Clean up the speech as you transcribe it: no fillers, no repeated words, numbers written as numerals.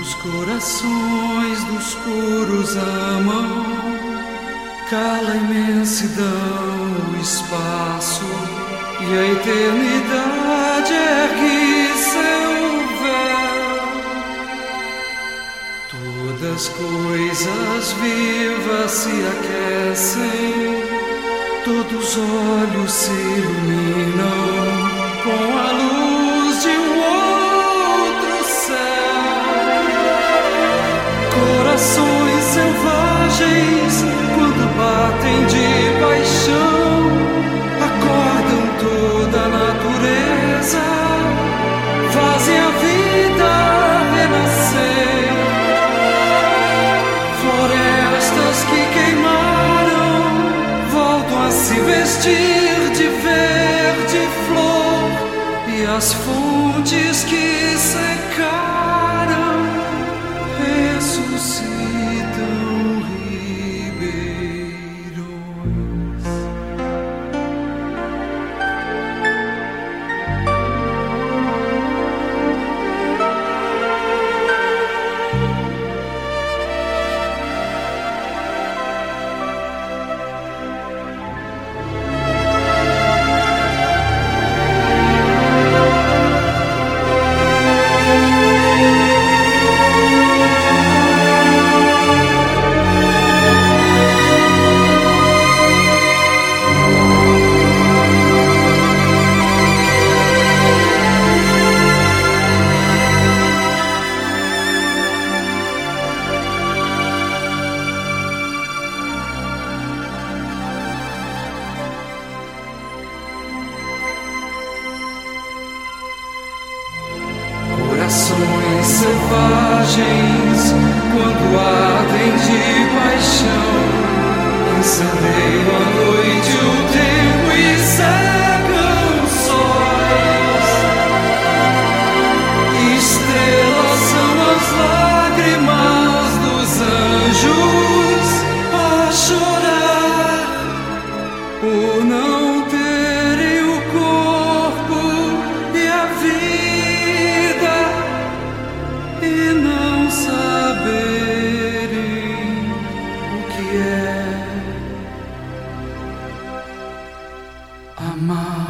Os corações dos puros amam, cala a imensidão, o espaço, e a eternidade ergue seu véu. Todas coisas vivas se aquecem, todos os olhos se iluminam com a luz de um outro céu. Corações selvagens, quando batem de paixão, acordam toda a natureza, fazem a vida renascer. Florestas que queimaram voltam a se vestir de verde flor, e as fontes que secaram ressuscitam ribeirões. Corações selvagens, quando ardem de paixão, incendeiam a noite, o tempo e cegam sóis. Estrelas são as lágrimas dos anjos a chorar por não terem o corpo e a vida, e não saberem o que é amar.